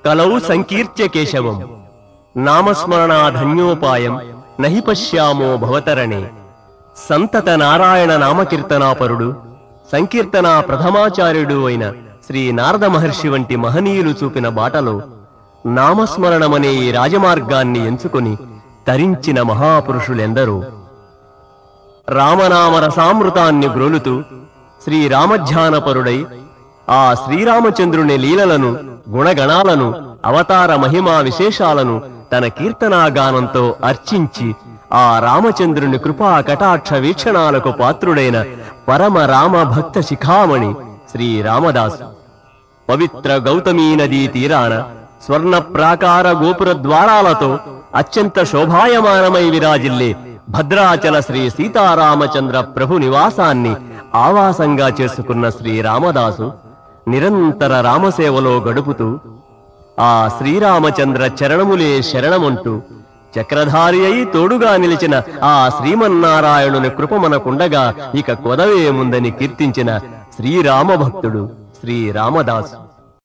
కలౌ సంకీర్త్య కేశవం నామస్మరణా ధన్యోపాయం నహి పశ్యామో భవతరణే. సంతత నారాయణ నామకీర్తనాపరుడు, సంకీర్తనా ప్రథమాచార్యుడు అయిన శ్రీ నారద మహర్షి వంటి మహనీయులు చూపిన బాటలో నామస్మరణమనే ఈ రాజమార్గాన్ని ఎంచుకొని తరించిన మహాపురుషులెందరో. రామనామ రసామృతాన్ని గ్రోలుతూ శ్రీరామధ్యానపరుడై ఆ శ్రీరామచంద్రుని లీలలను, గుణగణాలను, అవతార మహిమా విశేషాలను తన కీర్తనాగానంతో అర్చించి ఆ రామచంద్రుని కృపా కటాక్ష వీక్షణాలకు పాత్రుడైన పరమ రామ భక్త శిఖామణి శ్రీ రామదాసు పవిత్ర గౌతమీ నదీ తీరాన స్వర్ణ ప్రాకార గోపుర ద్వారాలతో అత్యంత శోభాయమానమై విరాజిల్లే భద్రాచల శ్రీ సీతారామచంద్ర ప్రభు నివాసాన్ని ఆవాసంగా చేసుకున్న శ్రీ రామదాసు నిరంతర రామసేవలో గడుపుతూ ఆ శ్రీరామచంద్ర చరణములే శరణమంటూ చక్రధారి అయి తోడుగా నిలిచిన ఆ శ్రీమన్నారాయణుని కృప మనకుండగా ఇక కొదవే ముందని కీర్తించిన శ్రీరామ భక్తుడు శ్రీ రామదాసు.